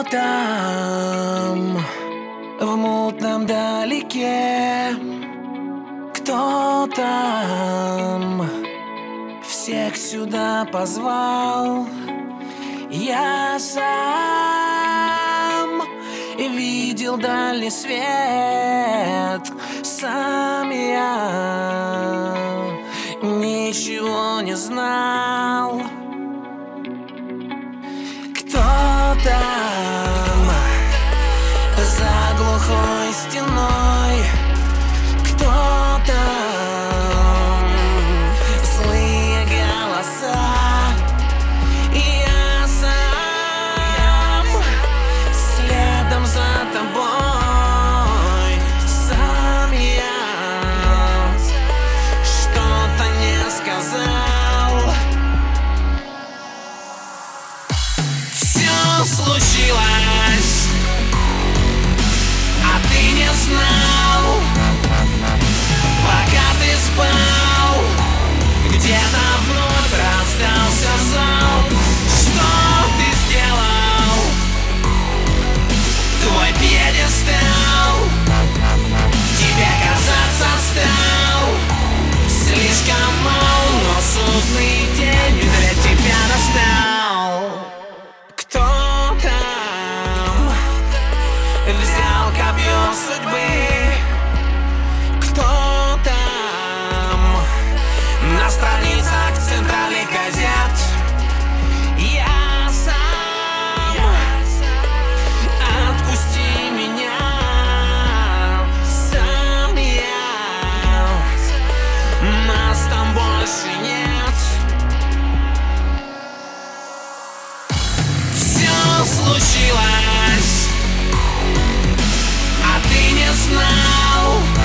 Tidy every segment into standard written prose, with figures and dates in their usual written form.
там в мутном далеке? Кто там всех сюда позвал? Я сам видел дальний свет, сам я ничего не знал. Кто там за глухой стеной? Кто там злые голоса? Я сам следом за тобой, сам я что-то не сказал. Все случилось, а ты не знал, пока ты спал. Где-то вновь раздался залп. Что ты сделал? Твой пьедестал тебе казаться стал слишком мал, но судный день для тебя настал. Кто там взял копье судьбы? Кто там на страницах центральных газет? Я сам, отпусти меня, сам я, нас там больше нет. Все случилось, а ты не знал,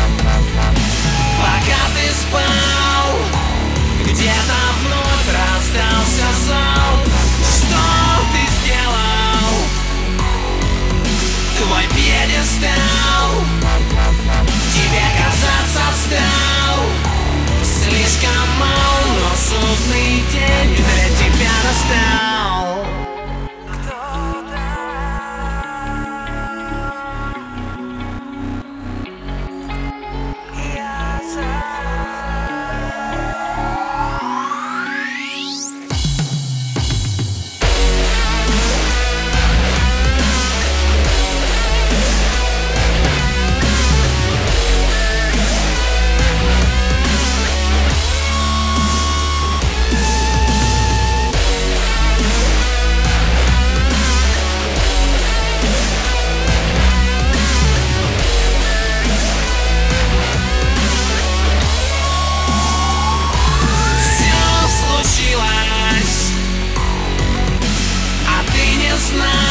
пока ты спал. Где-то вновь раздался залп. Что ты сделал? Твой пьедестал тебе казаться стал слишком мал, но судный день для тебя настал. Знаю.